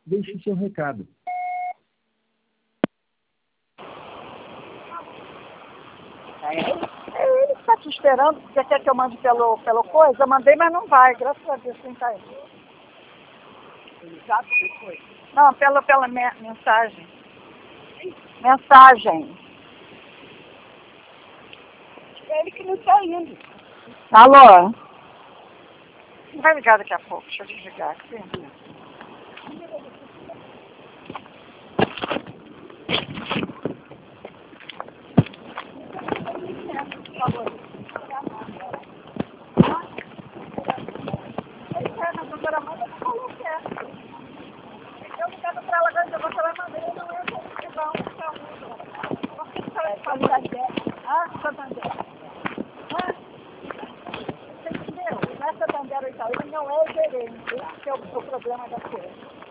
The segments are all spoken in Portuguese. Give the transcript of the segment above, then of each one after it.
deixe seu recado. Ele está te esperando. Você quer que eu mande pelo coisa? Eu mandei, mas não vai. Graças a Deus, quem está aí. Já foi. Não, pela mensagem. Mensagem. É ele que não está indo. Alô? Vai ligar daqui a pouco. Deixa eu desligar aqui. Eu ligando para ela, agora eu vou falar, mas eu não é Santander. Você entendeu? Não é Santander ou Itaú, ele não é o gerente. Esse é o problema da coisa.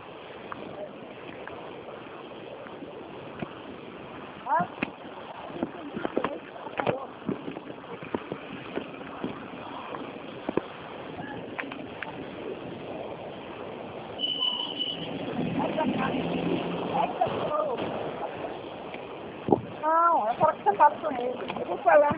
Não, eu falo que você fala com ele. Eu vou falar.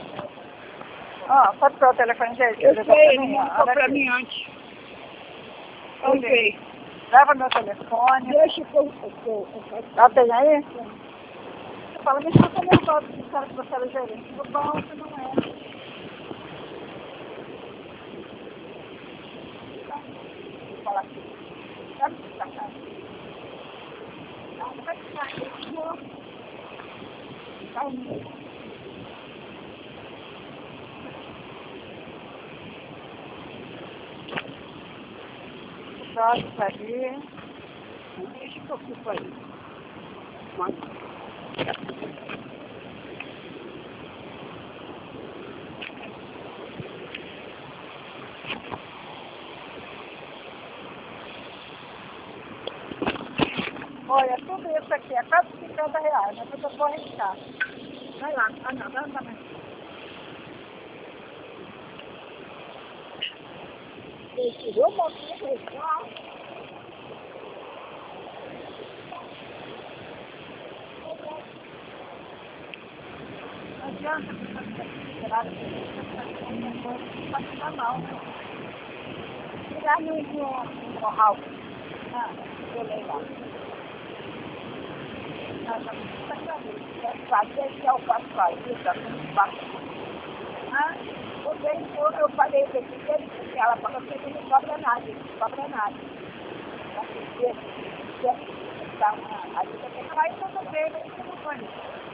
Pode ser o telefone dele? Eu sei, ele mandou para mim antes. Eu sei. Leva meu telefone. Deixa que eu Já tem aí? Você fala, me chama nervosa, que disseram que você era gerente. Tudo bom, você não é. Vou falar aqui. Sabe o que está cá? Não vai ficar aqui. Não. Tá indo. Pode sair. Deixa que eu fico aí. Mas... Olha, tudo isso aqui é quase R$50, mas eu vou arriscar. Vai lá. Não, mais. Ele tirou uma coisa. Não adianta você ficar esperado, não pode ficar mal. Tirar no morral. Eu leio lá. Fazer que eu faço eu falei que ele ela falou que ele não cobra nada, ele não cobra nada. A gente tem que falar isso também, mas não pode.